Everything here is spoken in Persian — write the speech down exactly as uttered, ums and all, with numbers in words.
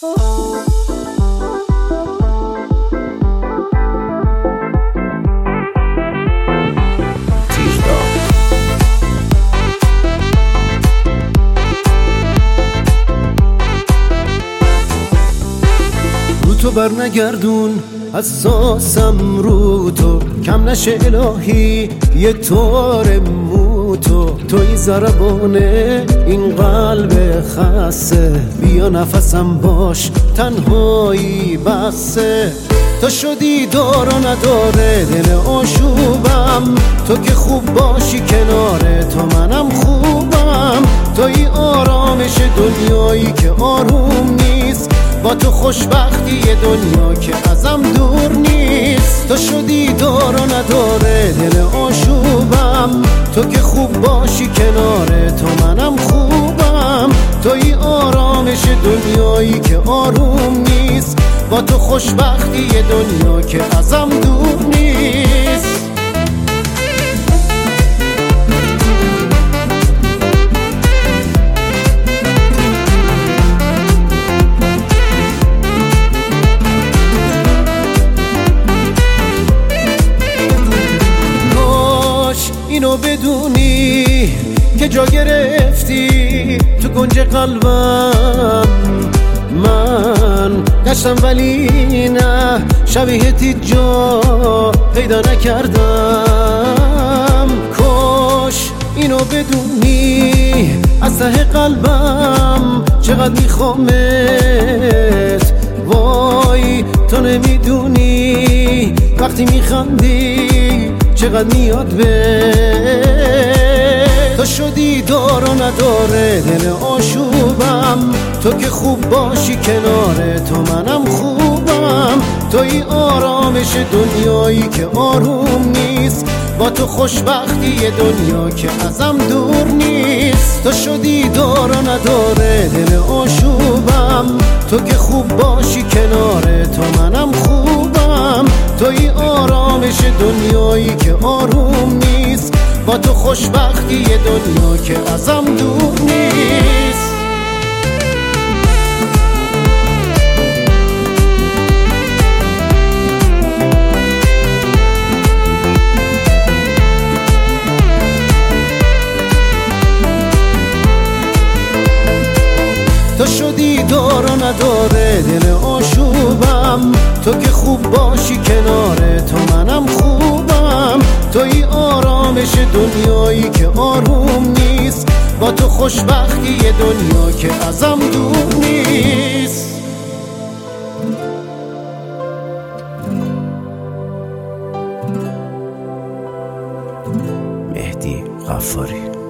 تو بر نگردون حساسم رو تو، کم نشه الهی یک طور مو تو. توی ضربانه این قلب خسته، بیا نفسم باش تنهایی بسه. تو شدی دار و نداره دل آشوبم، تو که خوب باشی کنار تو منم خوبم. توی آرامش دنیایی که آروم نیست، با تو خوشبختی دنیا که ازم دور نیست. تو شدی دار و نداره دل آشوبم، تو که خوب باشی کنار تو منم خوبم. توی آرامش دنیایی که آروم نیست، با تو خوشبختی دنیا که ازم دور نیست. اینو بدونی که جا گرفتی تو کنج قلبم. من گشتم ولی نه شبیهتی جا پیدا نکردم. کاش اینو بدونی از ته قلبم چقدر میخوامت. وای تو نمیدونی وقتی میخندی چقدر میاد به. تو شدی دار و نداره دل آشوبم، تو که خوب باشی کنار تو منم خوبم. توی آرامش دنیایی که آروم نیست، با تو خوشبختی دنیا که ازم دور نیست. تو شدی دار و نداره دل آشوبم، تو که خوب باشی کنار تو منم خوبم. توی آرامش دنیایی که آروم نیست، با تو خوشبختی دنیا که ازم دور نیست. تو شدی دار و نداره دل آشوبم، تو که خوب باشی کنار تو منم خوبم. توی آرامش دنیایی که آروم نیست، با تو خوشبختی دنیا که ازم دور نیست. مهدی غفاری.